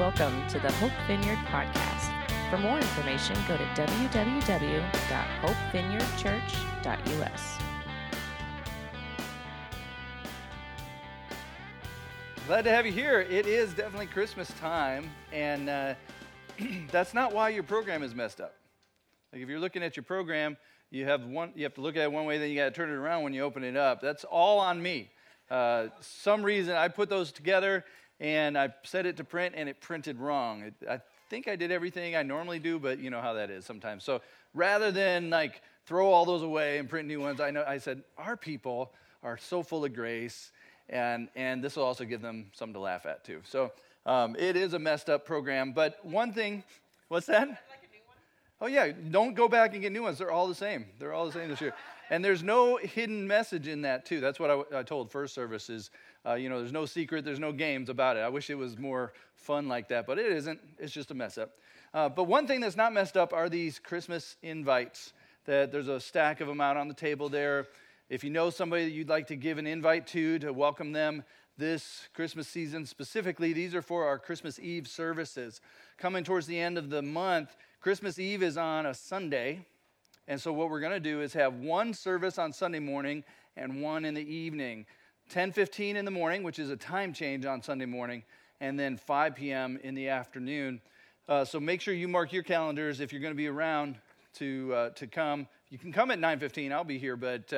Welcome to the Hope Vineyard Podcast. For more information, go to www.hopevineyardchurch.us. Glad to have you here. It is definitely Christmas time, and that's not why your program is messed up. Like if you're looking at your program, you have to look at it one way, then you got to turn it around when you open it up. That's all on me. Some reason I put those together, and I set it to print, and it printed wrong. I think I did everything I normally do, but you know how that is sometimes. So rather than like throw all those away and print new ones, I said our people are so full of grace, and this will also give them something to laugh at too. So it is a messed up program, but one thing, what's that? Oh yeah, don't go back and get new ones. They're all the same. They're all the same this year. And there's no hidden message in that too. That's what I told first service is, there's no secret, there's no games about it. I wish it was more fun like that, but it isn't. It's just a mess up. But one thing that's not messed up are these Christmas invites. That there's a stack of them out on the table there. If you know somebody that you'd like to give an invite to welcome them this Christmas season specifically, these are for our Christmas Eve services. Coming towards the end of the month, Christmas Eve is on a Sunday. And so what we're going to do is have one service on Sunday morning and one in the evening. 10:15 in the morning, which is a time change on Sunday morning, and then 5 p.m. in the afternoon. So make sure you mark your calendars if you're going to be around to come. You can come at 9:15. I'll be here, but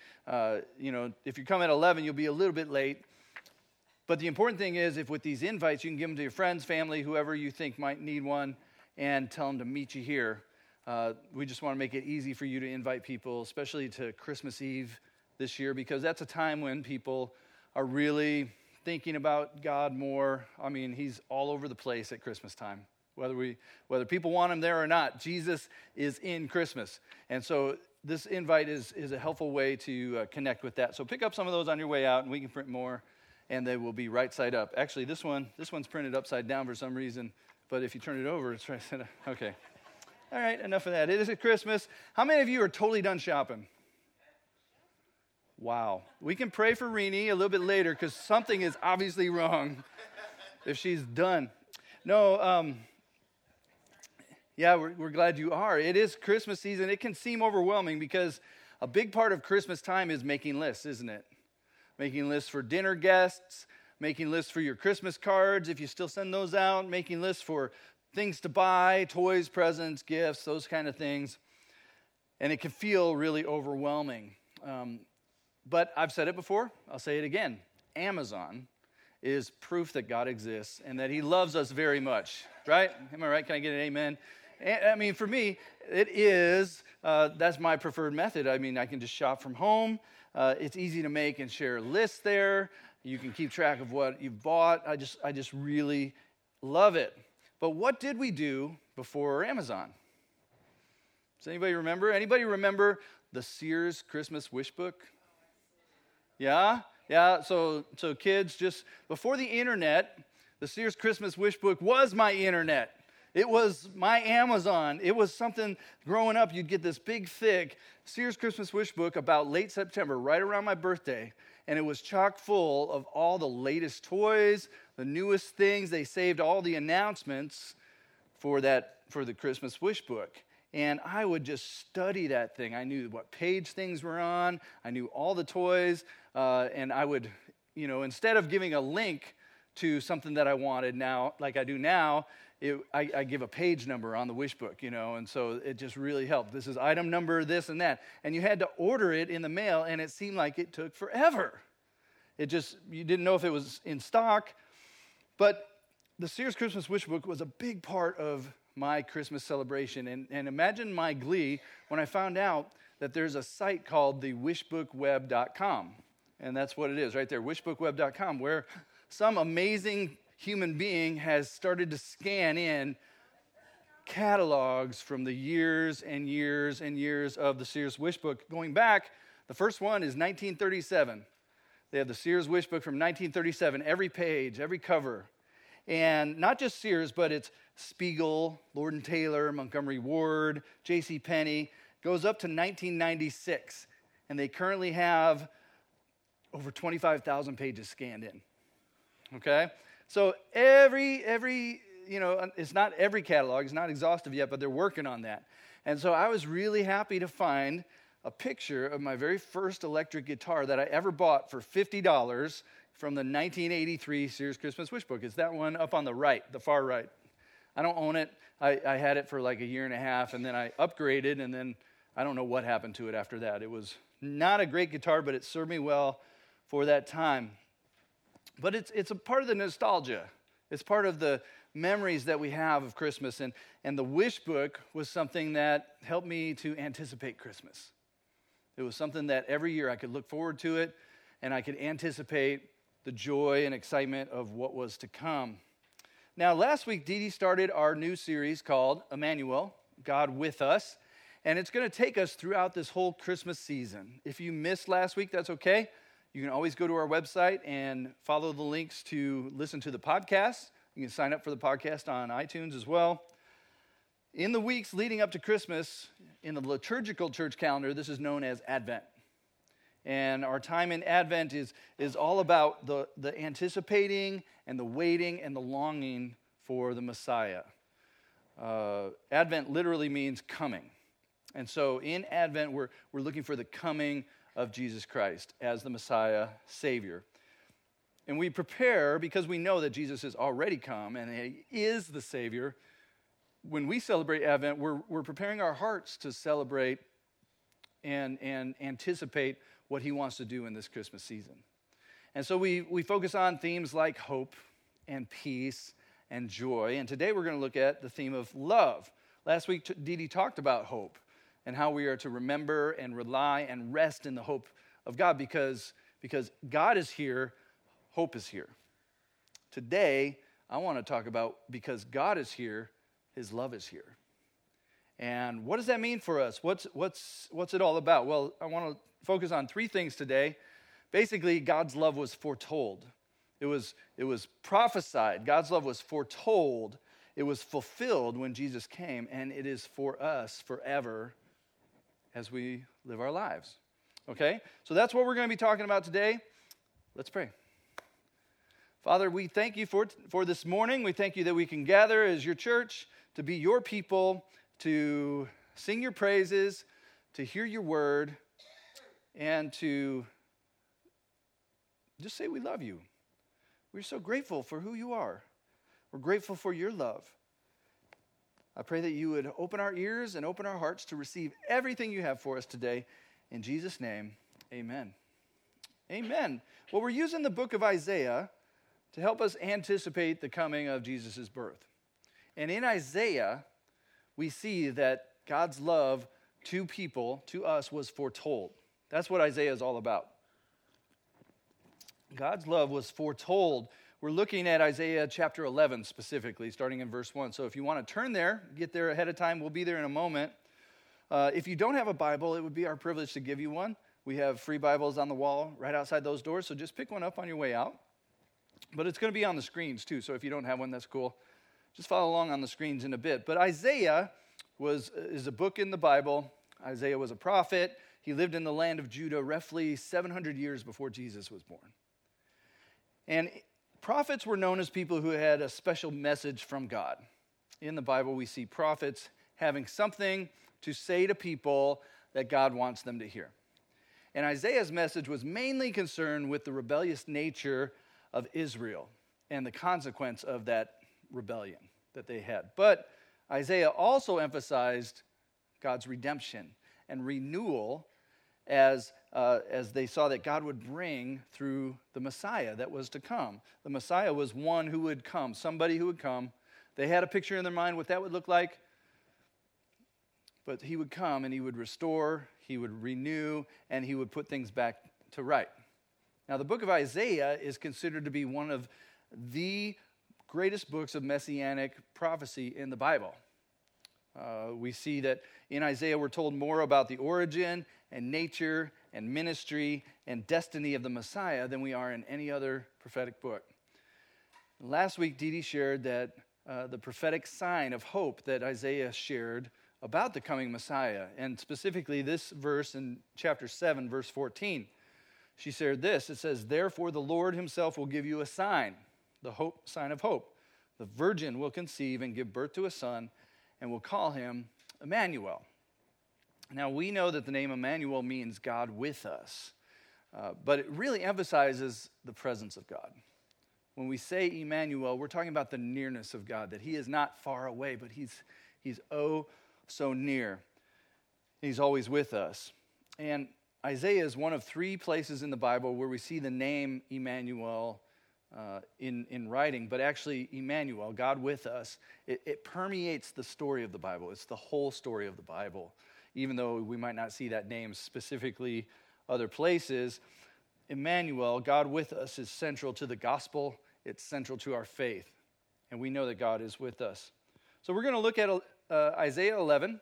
if you come at 11, you'll be a little bit late. But the important thing is, if with these invites, you can give them to your friends, family, whoever you think might need one, and tell them to meet you here. We just want to make it easy for you to invite people, especially to Christmas Eve this year, because that's a time when people are really thinking about God more. I mean, he's all over the place at Christmas time. Whether people want him there or not, Jesus is in Christmas. And so this invite is a helpful way to connect with that. So pick up some of those on your way out, and we can print more, and they will be right side up. Actually, this one's printed upside down for some reason, but if you turn it over, it's right side up. Okay. All right, enough of that. It is at Christmas. How many of you are totally done shopping? Wow. We can pray for Renee a little bit later because something is obviously wrong if she's done. No, we're glad you are. It is Christmas season. It can seem overwhelming because a big part of Christmas time is making lists, isn't it? Making lists for dinner guests, making lists for your Christmas cards, if you still send those out, making lists for things to buy, toys, presents, gifts, those kind of things. And it can feel really overwhelming. But I've said it before, I'll say it again. Amazon is proof that God exists and that he loves us very much, right? Am I right? Can I get an amen? I mean, for me, it is, that's my preferred method. I mean, I can just shop from home. It's easy to make and share lists there. You can keep track of what you've bought. I just really love it. But what did we do before Amazon? Does anybody remember? Anybody remember the Sears Christmas wish book? Yeah? So kids, just before the internet, the Sears Christmas wish book was my internet. It was my Amazon. It was something, growing up, you'd get this big, thick Sears Christmas wish book about late September, right around my birthday. And it was chock full of all the latest toys, the newest things. They saved all the announcements for the Christmas wish book. And I would just study that thing. I knew what page things were on. I knew all the toys. And I would, instead of giving a link to something that I wanted now, like I do now, I give a page number on the wish book, and so it just really helped. This is item number this and that. And you had to order it in the mail, and it seemed like it took forever. You didn't know if it was in stock. But the Sears Christmas wish book was a big part of my Christmas celebration. And imagine my glee when I found out that there's a site called the wishbookweb.com. And that's what it is right there, wishbookweb.com, where some amazing human being has started to scan in catalogs from the years and years and years of the Sears wish book. Going back, the first one is 1937. They have the Sears wish book from 1937, every page, every cover. And not just Sears, but it's Spiegel, Lord & Taylor, Montgomery Ward, J.C. Penney. Goes up to 1996. And they currently have over 25,000 pages scanned in. Okay? So every it's not every catalog, it's not exhaustive yet, but they're working on that. And so I was really happy to find a picture of my very first electric guitar that I ever bought for $50 from the 1983 Sears Christmas Wish Book. It's that one up on the right, the far right. I don't own it. I had it for like a year and a half, and then I upgraded, and then I don't know what happened to it after that. It was not a great guitar, but it served me well for that time. But it's a part of the nostalgia. It's part of the memories that we have of Christmas. And the Wish Book was something that helped me to anticipate Christmas. It was something that every year I could look forward to it, and I could anticipate the joy and excitement of what was to come. Now, last week, Dee Dee started our new series called Emmanuel, God with Us, and it's going to take us throughout this whole Christmas season. If you missed last week, that's okay. You can always go to our website and follow the links to listen to the podcast. You can sign up for the podcast on iTunes as well. In the weeks leading up to Christmas, in the liturgical church calendar, this is known as Advent. And our time in Advent is all about the anticipating and the waiting and the longing for the Messiah. Advent literally means coming. And so in Advent, we're looking for the coming of Jesus Christ as the Messiah Savior. And we prepare because we know that Jesus has already come and He is the Savior. When we celebrate Advent, we're preparing our hearts to celebrate and anticipate what He wants to do in this Christmas season. And so we focus on themes like hope and peace and joy. And today we're going to look at the theme of love. Last week, Dee Dee talked about hope and how we are to remember and rely and rest in the hope of God because God is here, hope is here. Today, I want to talk about because God is here, His love is here. And what does that mean for us? What's it all about? Well, I want to focus on three things today. Basically, God's love was foretold. It was prophesied. God's love was foretold. It was fulfilled when Jesus came, and it is for us forever as we live our lives. Okay? So that's what we're going to be talking about today. Let's pray. Father, we thank you for this morning. We thank you that we can gather as your church to be your people, to sing your praises, to hear your word, and to just say we love you. We're so grateful for who you are. We're grateful for your love. I pray that you would open our ears and open our hearts to receive everything you have for us today. In Jesus' name, amen. Amen. Well, we're using the book of Isaiah to help us anticipate the coming of Jesus' birth. And in Isaiah, we see that God's love to people, to us, was foretold. That's what Isaiah is all about. God's love was foretold. We're looking at Isaiah chapter 11 specifically, starting in verse 1. So if you want to turn there, get there ahead of time. We'll be there in a moment. If you don't have a Bible, it would be our privilege to give you one. We have free Bibles on the wall right outside those doors, so just pick one up on your way out. But it's going to be on the screens too, so if you don't have one, that's cool. Just follow along on the screens in a bit. But Isaiah is a book in the Bible. Isaiah was a prophet. He lived in the land of Judah roughly 700 years before Jesus was born. And prophets were known as people who had a special message from God. In the Bible, we see prophets having something to say to people that God wants them to hear. And Isaiah's message was mainly concerned with the rebellious nature of Israel and the consequence of that rebellion that they had. But Isaiah also emphasized God's redemption and renewal as they saw that God would bring through the Messiah that was to come. The Messiah was one who would come, somebody who would come. They had a picture in their mind what that would look like. But he would come and he would restore, he would renew, and he would put things back to right. Now, the book of Isaiah is considered to be one of the greatest books of messianic prophecy in the Bible. We see that in Isaiah we're told more about the origin and nature and ministry and destiny of the Messiah than we are in any other prophetic book. Last week, Dee Dee shared that the prophetic sign of hope that Isaiah shared about the coming Messiah, and specifically this verse in chapter 7, verse 14. She shared this. It says, "Therefore the Lord himself will give you a sign, the sign of hope. The virgin will conceive and give birth to a son, and will call him Emmanuel. Now, we know that the name Emmanuel means God with us, but it really emphasizes the presence of God. When we say Emmanuel, we're talking about the nearness of God, that he is not far away, but he's oh so near. He's always with us. And Isaiah is one of 3 places in the Bible where we see the name Emmanuel in writing, but actually Emmanuel, God with us, it permeates the story of the Bible. It's the whole story of the Bible. Even though we might not see that name specifically other places, Emmanuel, God with us, is central to the gospel. It's central to our faith. And we know that God is with us. So we're going to look at Isaiah 11,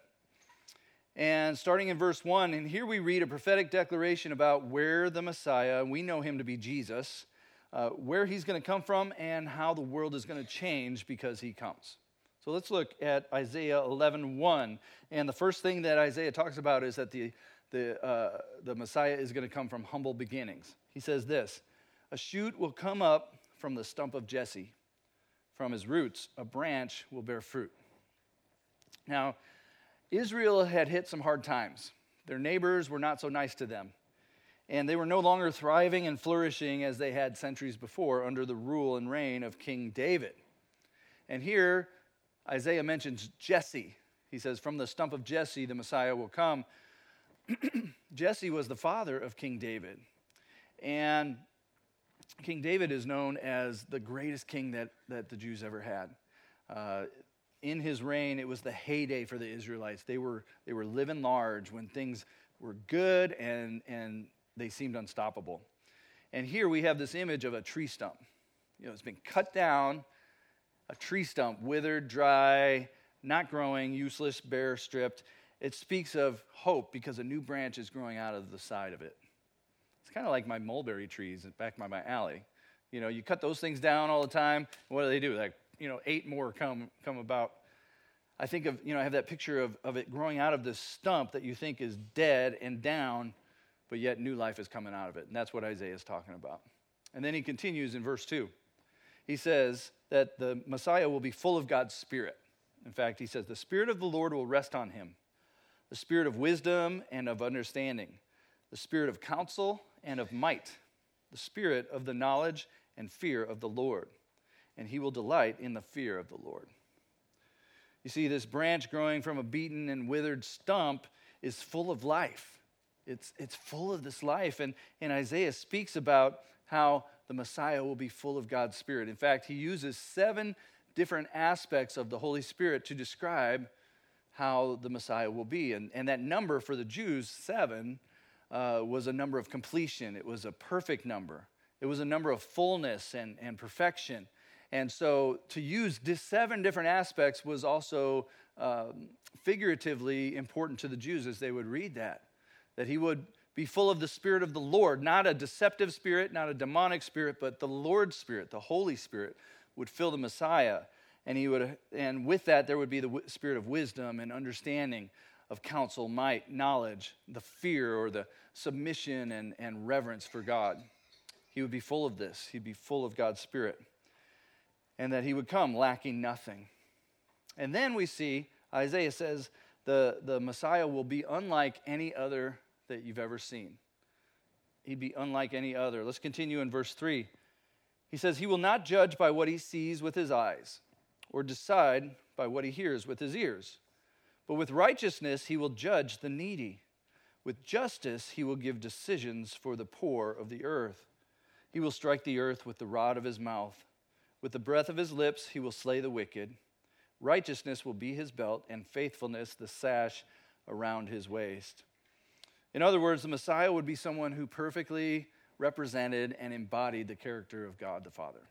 and starting in verse 1, and here we read a prophetic declaration about where the Messiah, we know him to be Jesus, where he's going to come from, and how the world is going to change because he comes. So let's look at Isaiah 11:1, and the first thing that Isaiah talks about is that the Messiah is going to come from humble beginnings. He says this, "A shoot will come up from the stump of Jesse. From his roots, a branch will bear fruit." Now, Israel had hit some hard times. Their neighbors were not so nice to them, and they were no longer thriving and flourishing as they had centuries before under the rule and reign of King David. And here, Isaiah mentions Jesse. He says, from the stump of Jesse, the Messiah will come. Jesse was the father of King David. And King David is known as the greatest king that the Jews ever had. In his reign, it was the heyday for the Israelites. They were living large when things were good and they seemed unstoppable. And here we have this image of a tree stump. It's been cut down, a tree stump, withered, dry, not growing, useless, bare, stripped. It speaks of hope because a new branch is growing out of the side of it. It's kind of like my mulberry trees back by my alley. You cut those things down all the time. What do? Like, 8 more come about. I think of, I have that picture of it growing out of this stump that you think is dead and down, but yet new life is coming out of it. And that's what Isaiah is talking about. And then he continues in verse 2. He says that the Messiah will be full of God's Spirit. In fact, he says, the Spirit of the Lord will rest on him, the Spirit of wisdom and of understanding, the Spirit of counsel and of might, the Spirit of the knowledge and fear of the Lord. And he will delight in the fear of the Lord. You see, this branch growing from a beaten and withered stump is full of life. It's full of this life. And Isaiah speaks about how the Messiah will be full of God's Spirit. In fact, he uses 7 different aspects of the Holy Spirit to describe how the Messiah will be. And that number for the Jews, 7, was a number of completion. It was a perfect number. It was a number of fullness and perfection. And so to use 7 different aspects was also figuratively important to the Jews as they would read that he would be full of the Spirit of the Lord, not a deceptive spirit, not a demonic spirit, but the Lord's Spirit, the Holy Spirit would fill the Messiah. And with that, there would be the spirit of wisdom and understanding, of counsel, might, knowledge, the fear or the submission and reverence for God. He would be full of this. He'd be full of God's Spirit. And that he would come lacking nothing. And then we see, Isaiah says, the Messiah will be unlike any other that you've ever seen. He'd be unlike any other. Let's continue in verse 3. He says, he will not judge by what he sees with his eyes, or decide by what he hears with his ears. But with righteousness he will judge the needy. With justice he will give decisions for the poor of the earth. He will strike the earth with the rod of his mouth. With the breath of his lips he will slay the wicked. Righteousness will be his belt, and faithfulness the sash around his waist. In other words, the Messiah would be someone who perfectly represented and embodied the character of God the Father.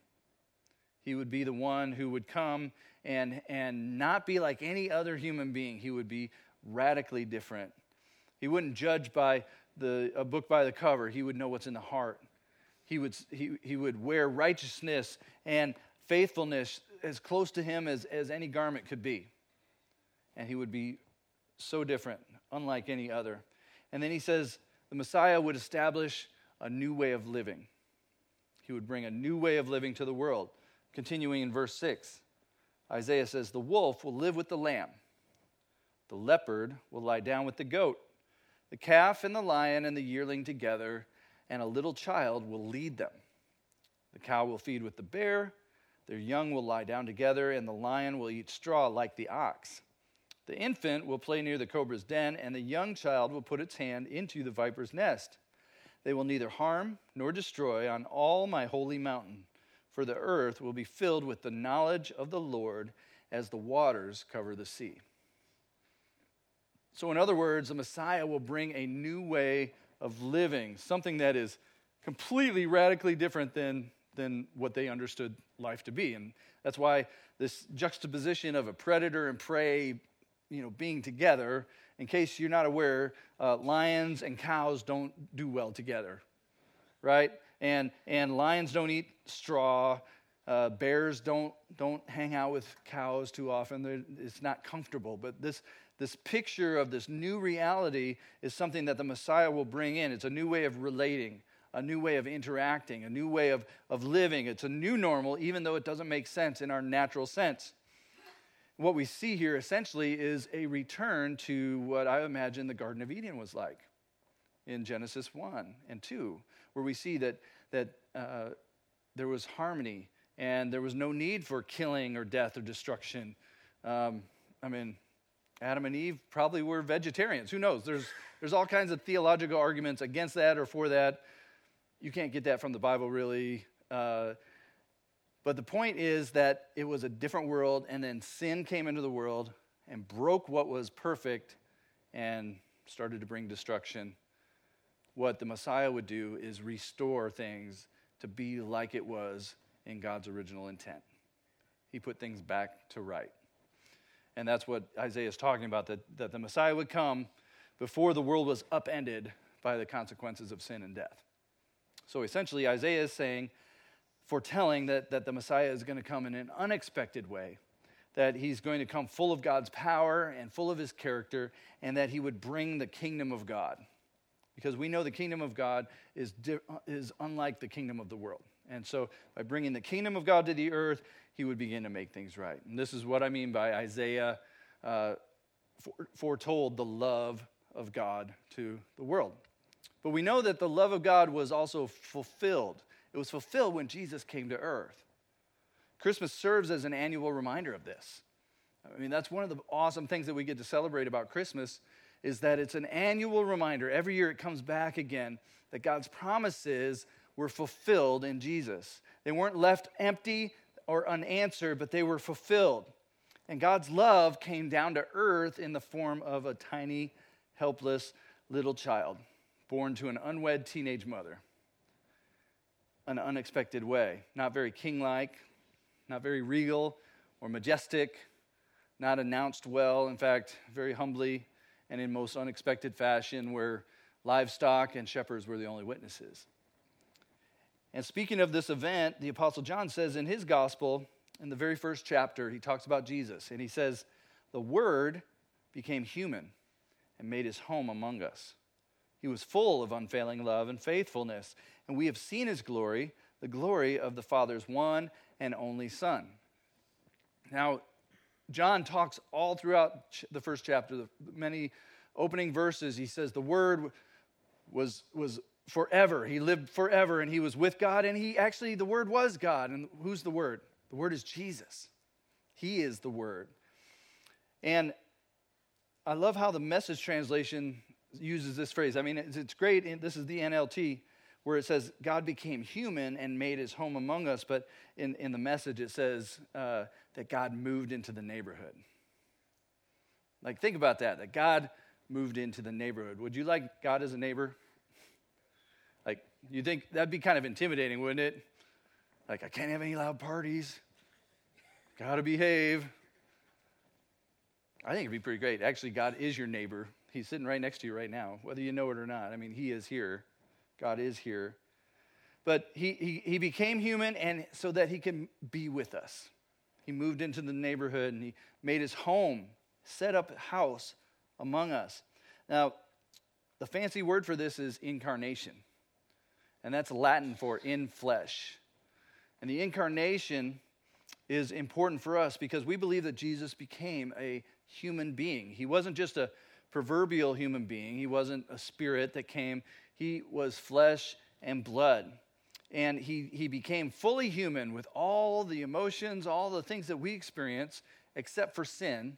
He would be the one who would come and not be like any other human being. He would be radically different. He wouldn't judge by a book by the cover. He would know what's in the heart. He would wear righteousness and faithfulness as close to him as any garment could be. And he would be so different, unlike any other. And then he says the Messiah would establish a new way of living. He would bring a new way of living to the world. Continuing in verse 6. Isaiah says, the wolf will live with the lamb. The leopard will lie down with the goat. The calf and the lion and the yearling together, and a little child will lead them. The cow will feed with the bear. Their young will lie down together, and the lion will eat straw like the ox. The infant will play near the cobra's den, and the young child will put its hand into the viper's nest. They will neither harm nor destroy on all my holy mountain, for the earth will be filled with the knowledge of the Lord as the waters cover the sea. So in other words, the Messiah will bring a new way of living, something that is completely radically different than what they understood life to be. And that's why this juxtaposition of a predator and prey, being together, in case you're not aware, lions and cows don't do well together, right? And lions don't eat straw. Bears don't hang out with cows too often. It's not comfortable. But this picture of this new reality is something that the Messiah will bring in. It's a new way of relating, a new way of interacting, a new way of living. It's a new normal, even though it doesn't make sense in our natural sense. What we see here essentially is a return to what I imagine the Garden of Eden was like in Genesis 1 and 2, where we see that there was harmony and there was no need for killing or death or destruction. Adam and Eve probably were vegetarians. Who knows? There's all kinds of theological arguments against that or for that. You can't get that from the Bible, really. But the point is that it was a different world, and then sin came into the world and broke what was perfect and started to bring destruction. What the Messiah would do is restore things to be like it was in God's original intent. He put things back to right. And that's what Isaiah is talking about, that the Messiah would come before the world was upended by the consequences of sin and death. So essentially, Isaiah is foretelling that the Messiah is going to come in an unexpected way, that he's going to come full of God's power and full of his character, and that he would bring the kingdom of God. Because we know the kingdom of God is unlike the kingdom of the world. And so by bringing the kingdom of God to the earth, he would begin to make things right. And this is what I mean by Isaiah foretold the love of God to the world. But we know that the love of God was also fulfilled. It was fulfilled when Jesus came to earth. Christmas serves as an annual reminder of this. That's one of the awesome things that we get to celebrate about Christmas, is that it's an annual reminder. Every year it comes back again that God's promises were fulfilled in Jesus. They weren't left empty or unanswered, but they were fulfilled. And God's love came down to earth in the form of a tiny, helpless little child born to an unwed teenage mother. An unexpected way. Not very king-like, not very regal or majestic, not announced well. In fact, very humbly and in most unexpected fashion, where livestock and shepherds were the only witnesses. And speaking of this event, the Apostle John says in his gospel, in the very first chapter, he talks about Jesus, and he says, the Word became human and made his home among us. He was full of unfailing love and faithfulness, and we have seen his glory, the glory of the Father's one and only Son. Now, John talks all throughout the first chapter, the many opening verses. He says the Word was forever. He lived forever, and he was with God, and the Word was God. And who's the Word? The Word is Jesus. He is the Word. And I love how the Message translation uses this phrase. It's great. This is the NLT, where it says, God became human and made his home among us. But in the Message, it says that God moved into the neighborhood. Think about that God moved into the neighborhood. Would you like God as a neighbor? You think that'd be kind of intimidating, wouldn't it? I can't have any loud parties. Gotta behave. I think it'd be pretty great. Actually, God is your neighbor. He's sitting right next to you right now, whether you know it or not. He is here. God is here. But he became human, and so that he can be with us. He moved into the neighborhood, and he made his home, set up a house among us. Now, the fancy word for this is incarnation. And that's Latin for in flesh. And the incarnation is important for us because we believe that Jesus became a human being. He wasn't just a proverbial human being. He wasn't a spirit that came. He was flesh and blood. And he became fully human with all the emotions, all the things that we experience, except for sin.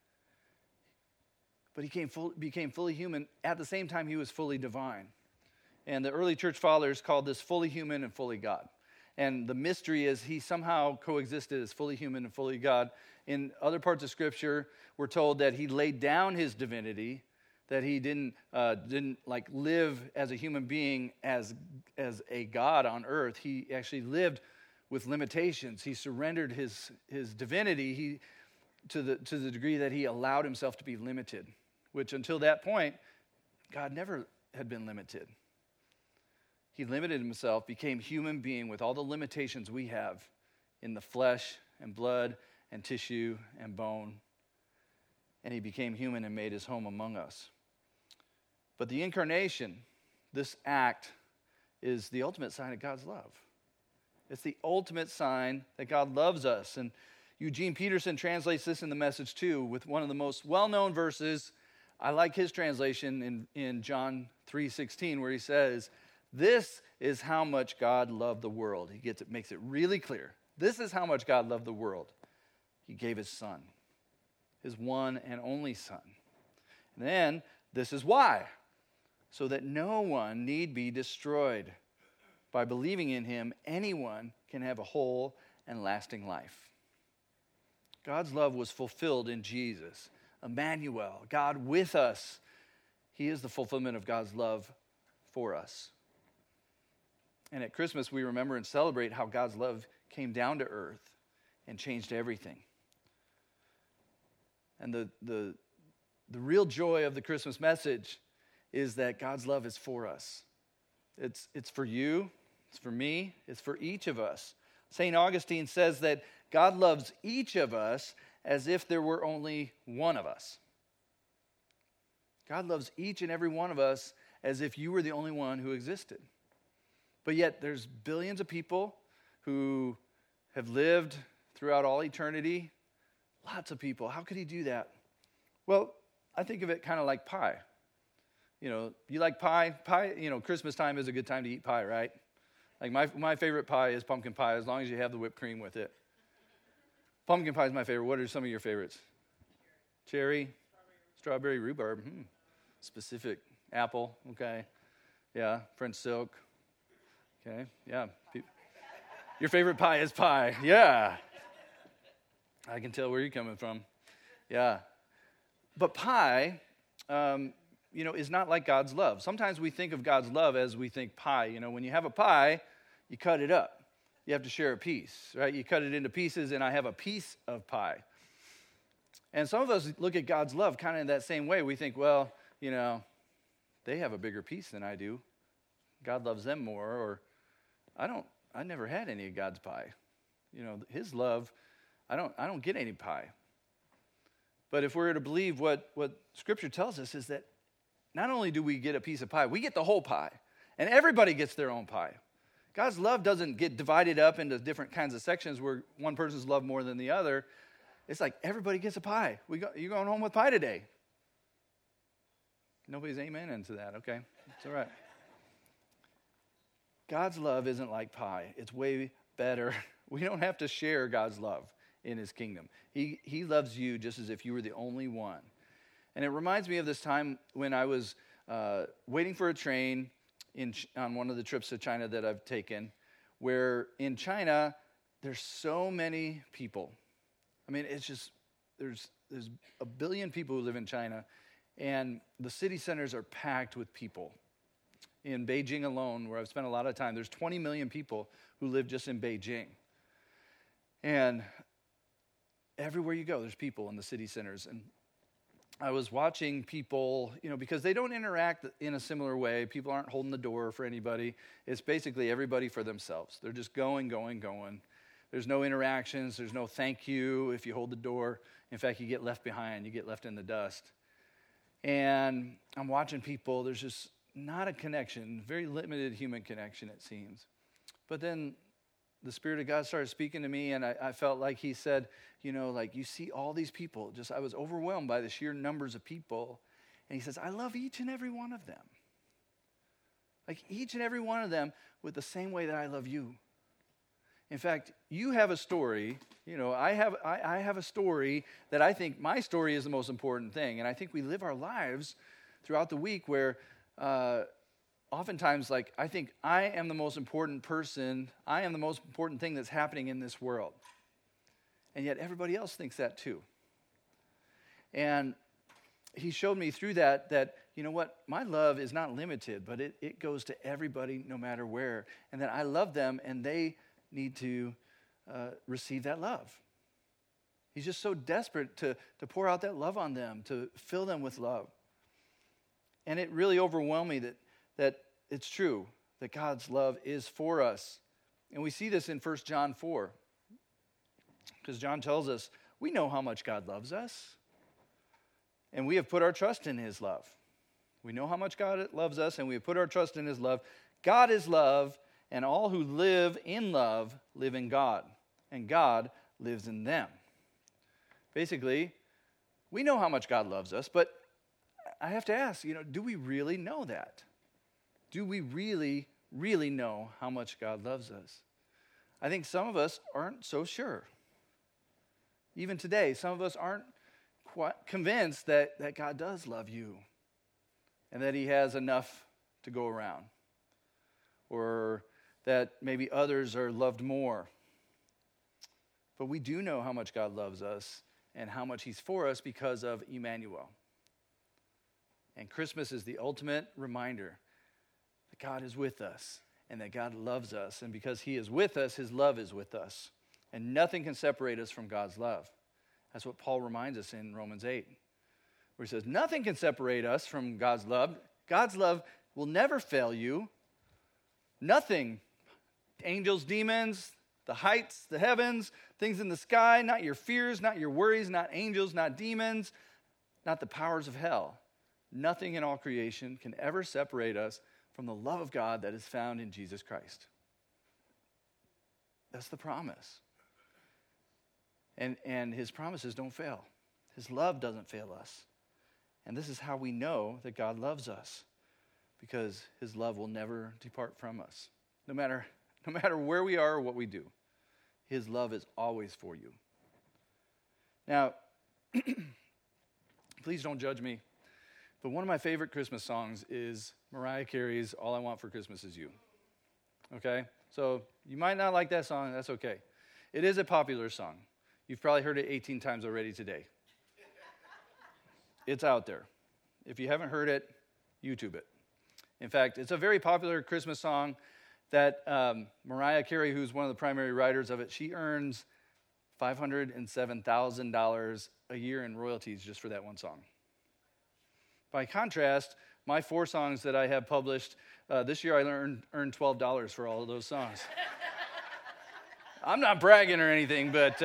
But he became fully human. At the same time, he was fully divine. And the early church fathers called this fully human and fully God. And the mystery is he somehow coexisted as fully human and fully God. In other parts of Scripture, we're told that he laid down his divinity, that he didn't like live as a human being as a God on earth. He actually lived with limitations. He surrendered his divinity to the degree that he allowed himself to be limited, which until that point, God never had been limited. He limited himself, became human being with all the limitations we have in the flesh and blood and tissue and bone. And he became human and made his home among us. But the incarnation, this act, is the ultimate sign of God's love. It's the ultimate sign that God loves us. And Eugene Peterson translates this in the Message too with one of the most well-known verses. I like his translation in John 3:16 where he says, "This is how much God loved the world." Makes it really clear. This is how much God loved the world. He gave his son, his one and only son. And then, this is why. So that no one need be destroyed. By believing in him, anyone can have a whole and lasting life. God's love was fulfilled in Jesus. Emmanuel, God with us. He is the fulfillment of God's love for us. And at Christmas, we remember and celebrate how God's love came down to earth and changed everything. And the real joy of the Christmas message is that God's love is for us. It's for you, it's for me, it's for each of us. St. Augustine says that God loves each of us as if there were only one of us. God loves each and every one of us as if you were the only one who existed. But yet there's billions of people who have lived throughout all eternity. Lots of people. How could he do that? Well, I think of it kind of like pie. You know, you like pie? Pie, Christmas time is a good time to eat pie, right? Like my favorite pie is pumpkin pie, as long as you have the whipped cream with it. Pumpkin pie is my favorite. What are some of your favorites? Cherry? Strawberry rhubarb. Specific. Apple, okay. Yeah, French silk. Okay, yeah. Your favorite pie is pie. Yeah. I can tell where you're coming from. Yeah. But pie, is not like God's love. Sometimes we think of God's love as we think pie. When you have a pie, you cut it up. You have to share a piece, right? You cut it into pieces, and I have a piece of pie. And some of us look at God's love kind of in that same way. We think, well, they have a bigger piece than I do. God loves them more, or I never had any of God's pie. His love, I don't get any pie. But if we're to believe what Scripture tells us is that not only do we get a piece of pie, we get the whole pie. And everybody gets their own pie. God's love doesn't get divided up into different kinds of sections where one person's loved more than the other. It's like everybody gets a pie. You're going home with pie today. Nobody's amening to that. Okay, it's all right. God's love isn't like pie. It's way better. We don't have to share God's love in his kingdom. He loves you just as if you were the only one. And it reminds me of this time when I was waiting for a train on one of the trips to China that I've taken, where in China, there's so many people. I mean, it's just, there's a billion people who live in China, and the city centers are packed with people. In Beijing alone, where I've spent a lot of time, there's 20 million people who live just in Beijing. And everywhere you go, there's people in the city centers. And I was watching people, because they don't interact in a similar way. People aren't holding the door for anybody. It's basically everybody for themselves. They're just going. There's no interactions. There's no thank you if you hold the door. In fact, you get left behind. You get left in the dust. And I'm watching people. There's just not a connection, very limited human connection, it seems. But then the Spirit of God started speaking to me, and I felt like he said, like, you see all these people. I was overwhelmed by the sheer numbers of people. And he says, I love each and every one of them. Like each and every one of them with the same way that I love you. In fact, you have a story, I have a story that I think my story is the most important thing. And I think we live our lives throughout the week where oftentimes, like, I think I am the most important person. I am the most important thing that's happening in this world. And yet everybody else thinks that too. And he showed me through that, you know what, my love is not limited, but it goes to everybody no matter where. And that I love them and they need to receive that love. He's just so desperate to pour out that love on them, to fill them with love. And it really overwhelmed me that it's true, that God's love is for us. And we see this in 1 John 4. Because John tells us, we know how much God loves us. And we have put our trust in his love. We know how much God loves us, and we have put our trust in his love. God is love, and all who live in love live in God, and God lives in them. Basically, we know how much God loves us, but I have to ask, do we really know that? Do we really, really know how much God loves us? I think some of us aren't so sure. Even today, some of us aren't quite convinced that God does love you and that he has enough to go around, or that maybe others are loved more. But we do know how much God loves us and how much he's for us because of Emmanuel. And Christmas is the ultimate reminder that God is with us and that God loves us. And because he is with us, his love is with us. And nothing can separate us from God's love. That's what Paul reminds us in Romans 8, where he says, nothing can separate us from God's love. God's love will never fail you. Nothing. Angels, demons, the heights, the heavens, things in the sky, not your fears, not your worries, not angels, not demons, not the powers of hell. Nothing in all creation can ever separate us from the love of God that is found in Jesus Christ. That's the promise. And his promises don't fail. His love doesn't fail us. And this is how we know that God loves us, because his love will never depart from us. No matter where we are or what we do, his love is always for you. Now, please don't judge me, but one of my favorite Christmas songs is Mariah Carey's All I Want for Christmas Is You. Okay? So you might not like that song. That's okay. It is a popular song. You've probably heard it 18 times already today. It's out there. If you haven't heard it, YouTube it. In fact, it's a very popular Christmas song that Mariah Carey, who's one of the primary writers of it, she earns $507,000 a year in royalties just for that one song. By contrast, my 4 songs that I have published, this year I earned $12 for all of those songs. I'm not bragging or anything, but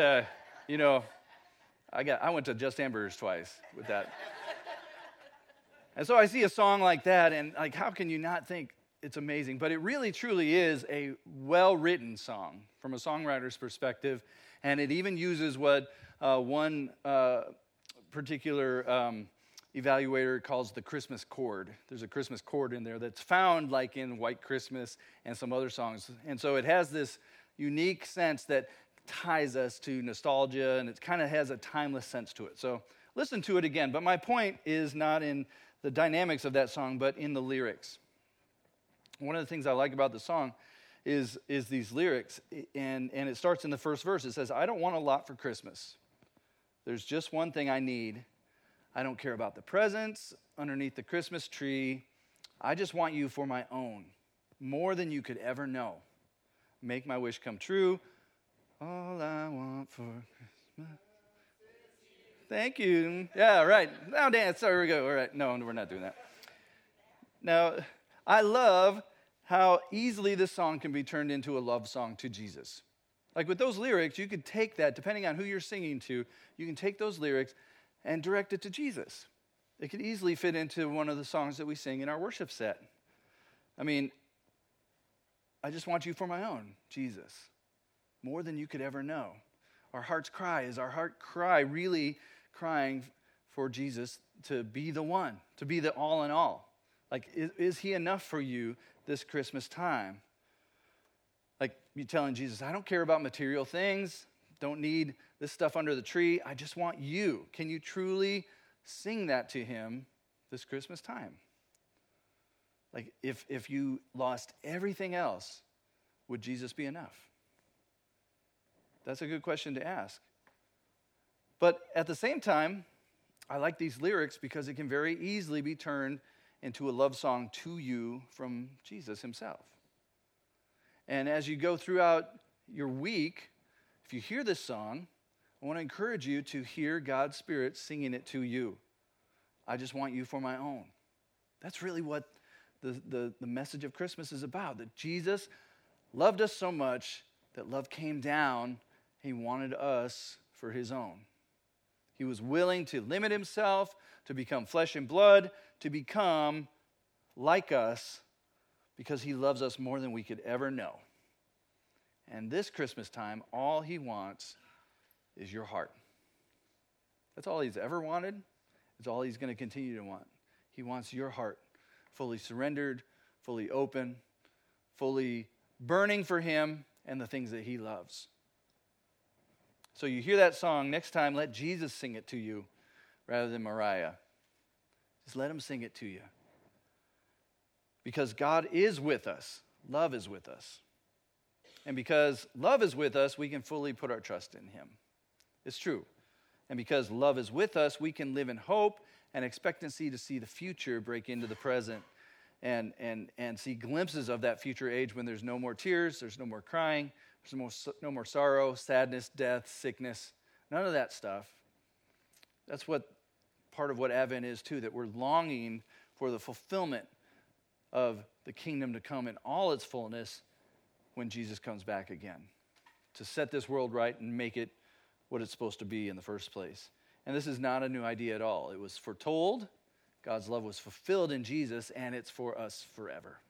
I went to Just Amber's twice with that. And so I see a song like that, and like, how can you not think it's amazing? But it really, truly is a well-written song from a songwriter's perspective, and it even uses what one particular evaluator calls the Christmas chord. There's a Christmas chord in there that's found like in White Christmas and some other songs. And so it has this unique sense that ties us to nostalgia, and it kind of has a timeless sense to it. So listen to it again. But my point is not in the dynamics of that song, but in the lyrics. One of the things I like about the song is these lyrics, and it starts in the first verse. It says, I don't want a lot for Christmas. There's just one thing I need. I don't care about the presents underneath the Christmas tree. I just want you for my own, more than you could ever know. Make my wish come true. All I want for Christmas. Thank you. Yeah, right. Now dance. There we go. All right. No, we're not doing that. Now, I love how easily this song can be turned into a love song to Jesus. Like with those lyrics, you could take that, depending on who you're singing to, you can take those lyrics and direct it to Jesus. It could easily fit into one of the songs that we sing in our worship set. I mean, I just want you for my own, Jesus. more than you could ever know. Our heart's cry, is our heart cry really crying for Jesus to be the one, to be the all in all? Like, is he enough for you this Christmas time? Like, you telling Jesus, I don't care about material things, don't need this stuff under the tree, I just want you. Can you truly sing that to him this Christmas time? Like, if you lost everything else, would Jesus be enough? That's a good question to ask. But at the same time, I like these lyrics because it can very easily be turned into a love song to you from Jesus himself. And as you go throughout your week, if you hear this song, I want to encourage you to hear God's Spirit singing it to you. I just want you for my own. That's really what the message of Christmas is about, that Jesus loved us so much that love came down. He wanted us for his own. He was willing to limit himself, to become flesh and blood, to become like us because he loves us more than we could ever know. And this Christmas time, all he wants is your heart. That's all he's ever wanted. It's all he's going to continue to want. He wants your heart, fully surrendered, fully open, fully burning for him and the things that he loves. So you hear that song, next time let Jesus sing it to you rather than Mariah. Just let him sing it to you. Because God is with us. Love is with us. And because love is with us, we can fully put our trust in him. It's true. And because love is with us, we can live in hope and expectancy to see the future break into the present and see glimpses of that future age when there's no more tears, there's no more crying, there's no more sorrow, sadness, death, sickness, none of that stuff. That's what part of what Advent is too, that we're longing for the fulfillment of the kingdom to come in all its fullness when Jesus comes back again, to set this world right and make it what it's supposed to be in the first place. And this is not a new idea at all. It was foretold, God's love was fulfilled in Jesus, and it's for us forever.